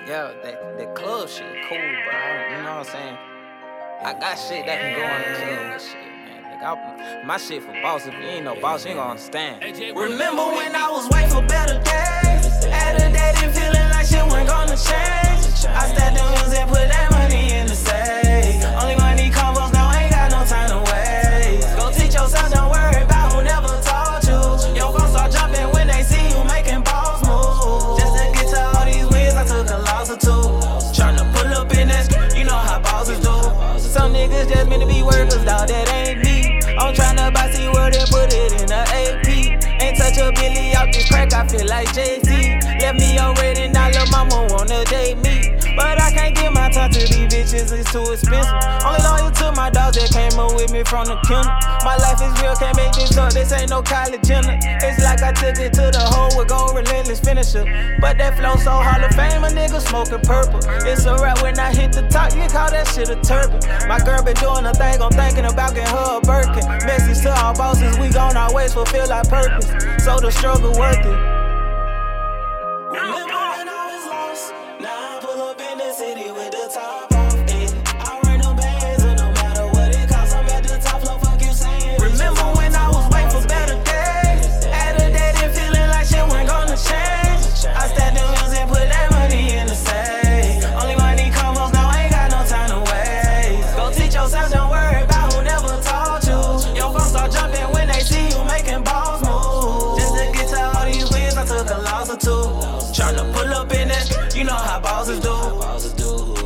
Yeah, that club shit cool, bro. You know what I'm saying? I got shit that can go in the club and shit, man. Nigga, my shit for boss. If you ain't no boss, you ain't gonna understand. Remember when I was waiting for better days? Had a day and feeling like shit wasn't gonna change. I stacked them hills and put that money in the safe. Only money combos, now I ain't got no time to waste. Go teach yourself, don't worry about who never taught you. Your phone start jumping when they see you making balls moves. Just to get to all these wins, I took a loss or two. Tryna pull up in this, you know how bosses do. Some niggas just meant to be workers, dawg, that ain't me. I'm tryna buy C-Word and put it in a AP. Ain't touch a Billy out this crack, I feel like Jay-Z. Left me already, now lil' mama wanna date me. But I can't give my time to these bitches, it's too expensive. Only loyal to my dogs that came up with me from the kennel. My life is real, can't make this up, this ain't no college dinner. It's like I took it to the hole with gold, relentless finisher. But that flow so Hall of Fame, a nigga smoking purple. It's a rap when I hit the top, you call that shit a turban. My girl been doing a thing, I'm thinking about getting her a Birkin. Message to all bosses, we gon' always fulfill our purpose. So the struggle worth it. Remember when I was lost? Now I pull up in the city with the top off. I run them bands and no matter what it costs, I'm at the top floor, fuck you saying. Remember when I was waiting for better days? Had a day and feeling like shit wasn't gonna change. I stacked them hills and put that money in the safe. Only money combos, now I ain't got no time to waste. Go teach yourself, don't worry about who never taught you. Your phone start jumping when they see you making balls move. Just to get to all these wins, I took a loss or two. Tryna pull up in it, you know how bosses do.